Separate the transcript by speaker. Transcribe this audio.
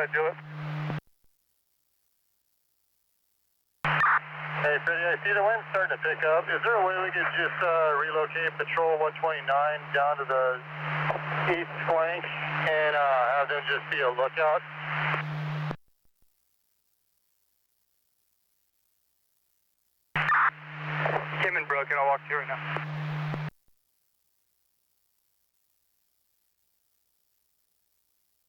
Speaker 1: do it. Hey, Freddie, I see the wind starting to pick up. Is there a way we could just relocate Patrol 129 down to the east flank and have them just be a lookout?
Speaker 2: Kim and Brooke, and I'll walk through right now.